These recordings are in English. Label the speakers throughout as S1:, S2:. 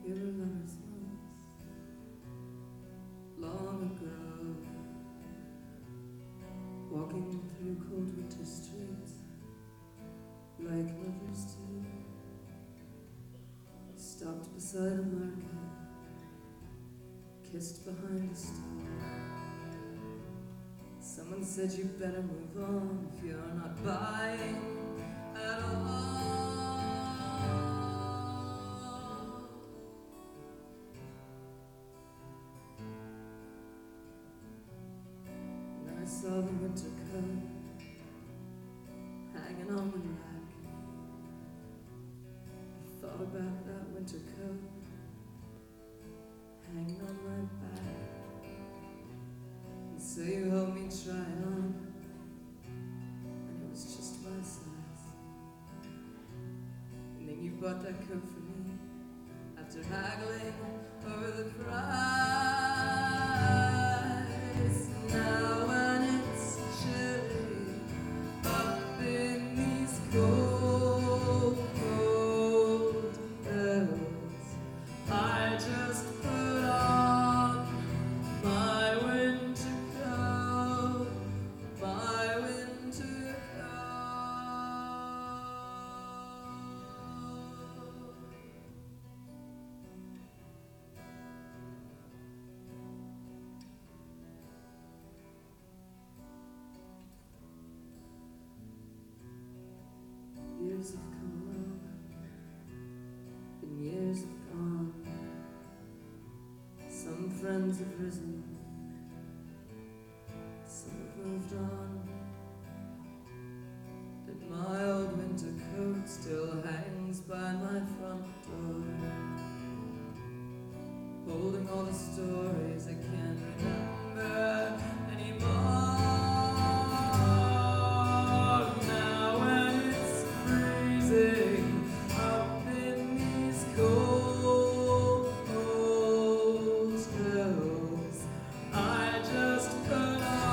S1: We were lovers once, long ago, walking through cold winter streets like lovers do. We stopped beside a market, kissed behind a store. Someone said you better move on if you're not buying at all. And I saw the winter coat hanging on the rack. I thought about that winter coat hanging on my back. And so you helped me try on, and it was just my size. And then you bought that coat for me after haggling over the price. Now when it's chilly up in these cold, cold hills, I just put on my winter coat, my winter coat. Years have come along, and years have gone. Some friends have risen, some have moved on. But my old winter coat still hangs by my front door, holding all the stories I can't remember anymore. Now when it's freezing up in these cold, cold hills, I just put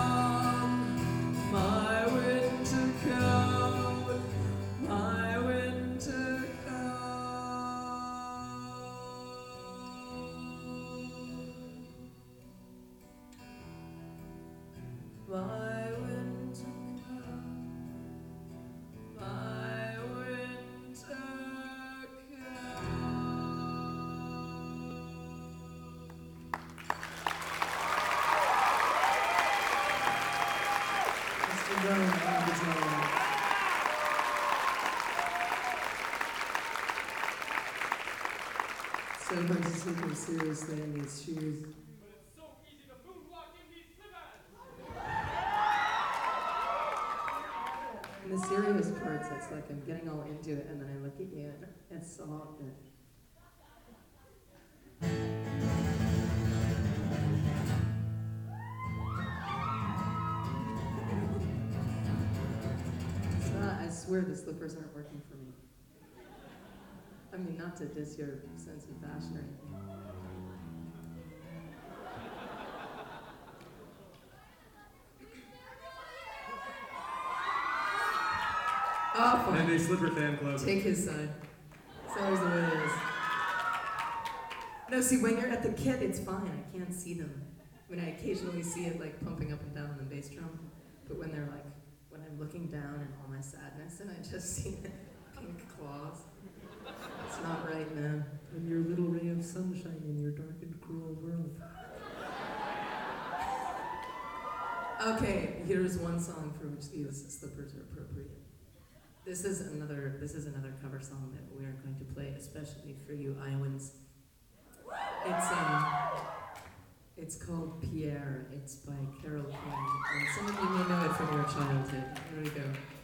S1: on my winter coat, my winter coat. My winter coat, my winter coat. Mr. Brown on guitar. So hard to take him seriously in these shoes.
S2: But it's so easy to moonwalk in these slippers!
S1: In the serious parts, it's like I'm getting all into it, and then I look at you, and it's so awkward. It's not, I swear the slippers aren't working for me. I mean, not to diss your sense of fashion or anything. Oh, fine.
S3: And a slipper fan club.
S1: Take his side. It's always the way it is. No, see, when you're at the kit, it's fine. I can't see them. I mean, I occasionally see it like pumping up and down on the bass drum, but when they're like, when I'm looking down in all my sadness and I just see the pink claws, it's not right, man.
S4: And your little ray of sunshine in your dark and cruel world.
S1: Okay, here's one song for which these slippers are appropriate. This is another cover song that we are going to play especially for you Iowans. It's called Pierre. It's by Carole King, and some of you may know it from your childhood. Here we go.